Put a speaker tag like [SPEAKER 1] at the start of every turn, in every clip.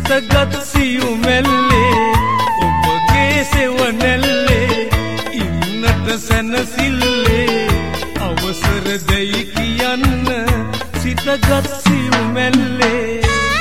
[SPEAKER 1] සිතගත් සියුමැල්ලේ ඔබගේ සෙවණැල්ලේ ඉන්නට සැනසිල්ලේ අවසර දෙයි කියන්න සිතගත් සියුමැල්ලේ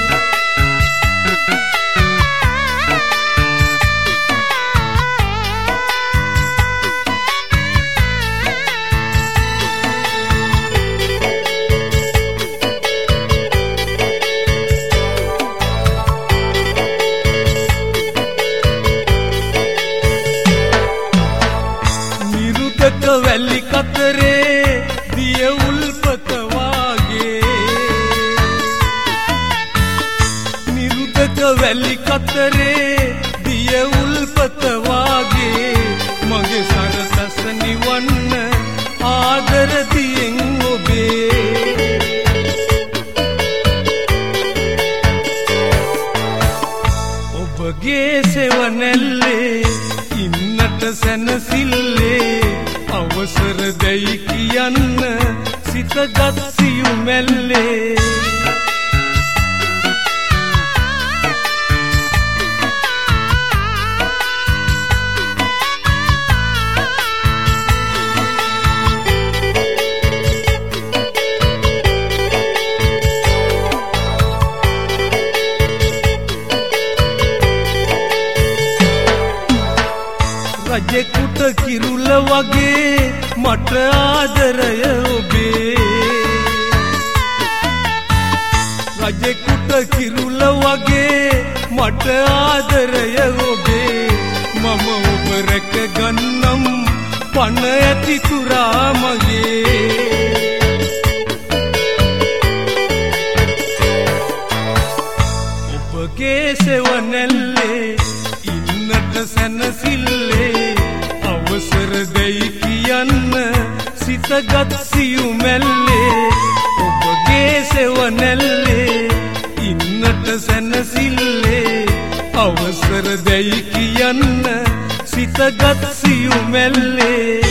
[SPEAKER 1] වැලි කතරේ දිය උල්පත වාගේ නිරුදක වැලි කතරේ දිය උල්පත වාගේ මගේ සරසස නිවන්න ආදර දියෙන් ඔබේ ඔබගේ සෙවණැල්ලේ ඉන්නට සැනසිල්ලේ අවසර දෙයි කියන්න සිතගත් සියුමැල්ලේ රජෙකුට කිරුල වගේ මට ආදරය ඔබේ රජෙකුට කිරුල වගේ මට ආදරය ඔබේ මම ඔබ රැක ගන්නම් පණ ඇති තුරා මගේ ඔබගේ සෙවණැල්ලේ ඉන්නට සැනසිල්ලේ අවසර දෙයි කියන්න සිතගත් සියුමැල්ලේ ඔබගේ සෙවණැල්ලේ ඉන්නට සැනසිල්ලේ අවසර දෙයි කියන්න සිතගත් සියුමැල්ලේ